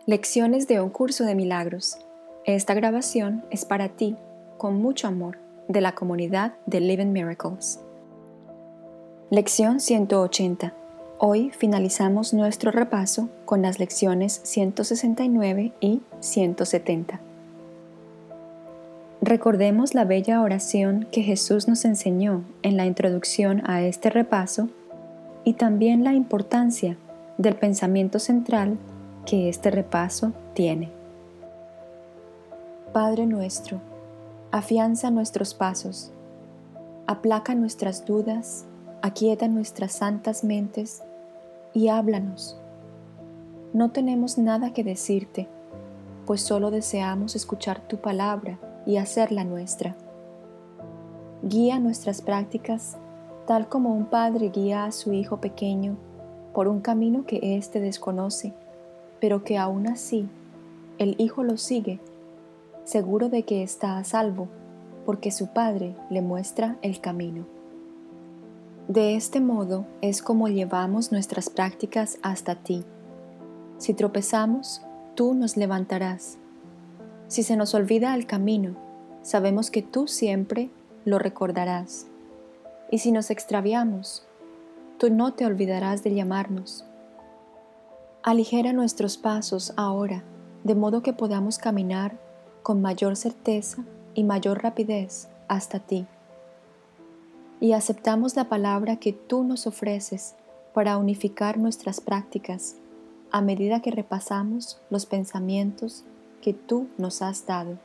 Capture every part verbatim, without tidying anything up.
Lecciones de un curso de milagros. Esta grabación es para ti, con mucho amor, de la comunidad de Living Miracles. Lección ciento ochenta. Hoy finalizamos nuestro repaso con las lecciones ciento sesenta y nueve y ciento setenta. Recordemos la bella oración que Jesús nos enseñó en la introducción a este repaso y también la importancia del pensamiento central que este repaso tiene. Padre nuestro, afianza nuestros pasos, aplaca nuestras dudas, aquieta nuestras santas mentes y háblanos. No tenemos nada que decirte, pues solo deseamos escuchar tu palabra y hacerla nuestra. Guía nuestras prácticas tal como un padre guía a su hijo pequeño por un camino que éste desconoce, pero que aún así el hijo lo sigue, seguro de que está a salvo, porque su padre le muestra el camino. De este modo es como llevamos nuestras prácticas hasta ti. Si tropezamos, tú nos levantarás. Si se nos olvida el camino, sabemos que tú siempre lo recordarás. Y si nos extraviamos, tú no te olvidarás de llamarnos. Aligera nuestros pasos ahora, de modo que podamos caminar con mayor certeza y mayor rapidez hasta ti. Y aceptamos la palabra que tú nos ofreces para unificar nuestras prácticas a medida que repasamos los pensamientos que tú nos has dado.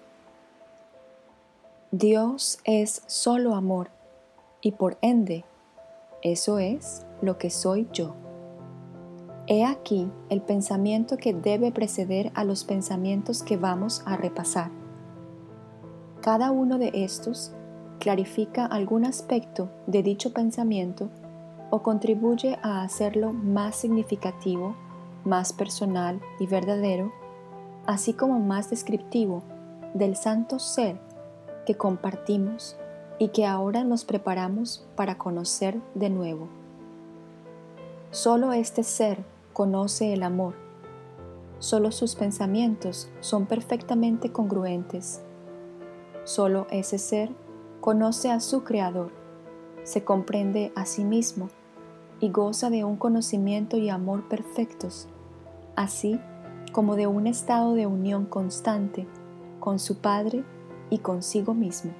Dios es solo amor y por ende, eso es lo que soy yo. He aquí el pensamiento que debe preceder a los pensamientos que vamos a repasar. Cada uno de estos clarifica algún aspecto de dicho pensamiento o contribuye a hacerlo más significativo, más personal y verdadero, así como más descriptivo del santo ser que compartimos y que ahora nos preparamos para conocer de nuevo. Solo este ser conoce el amor. Solo sus pensamientos son perfectamente congruentes. Solo ese ser conoce a su Creador, se comprende a sí mismo y goza de un conocimiento y amor perfectos, así como de un estado de unión constante con su Padre y consigo mismo.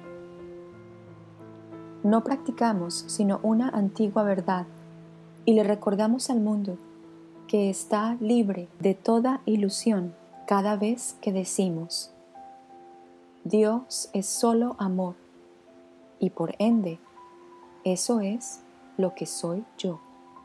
No practicamos sino una antigua verdad y le recordamos al mundo que está libre de toda ilusión cada vez que decimos: Dios es solo amor y por ende, eso es lo que soy yo.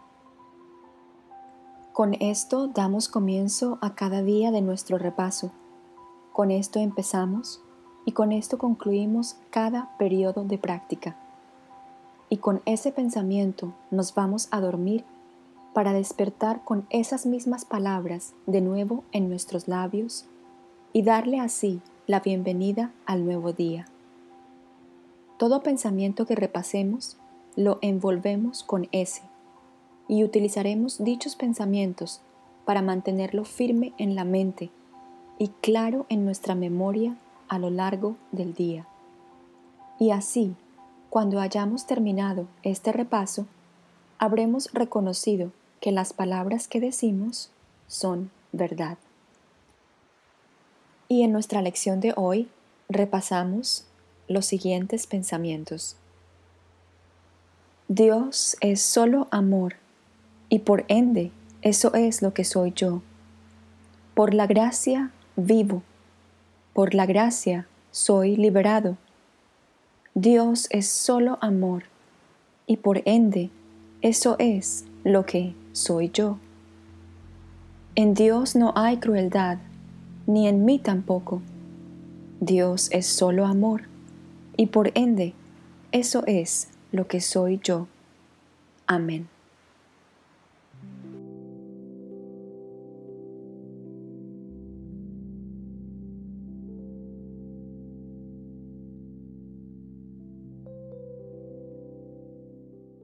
Con esto damos comienzo a cada día de nuestro repaso. Con esto empezamos y con esto concluimos cada periodo de práctica. Y con ese pensamiento nos vamos a dormir para despertar con esas mismas palabras de nuevo en nuestros labios y darle así la bienvenida al nuevo día. Todo pensamiento que repasemos lo envolvemos con ese y utilizaremos dichos pensamientos para mantenerlo firme en la mente y claro en nuestra memoria a lo largo del día. Y así, cuando hayamos terminado este repaso, habremos reconocido que las palabras que decimos son verdad. Y en nuestra lección de hoy repasamos los siguientes pensamientos. Dios es solo amor y por ende eso es lo que soy yo. Por la gracia vivo, por la gracia soy liberado. Dios es solo amor y por ende eso es lo que soy yo. En Dios no hay crueldad, ni en mí tampoco. Dios es solo amor, y por ende, eso es lo que soy yo. Amén.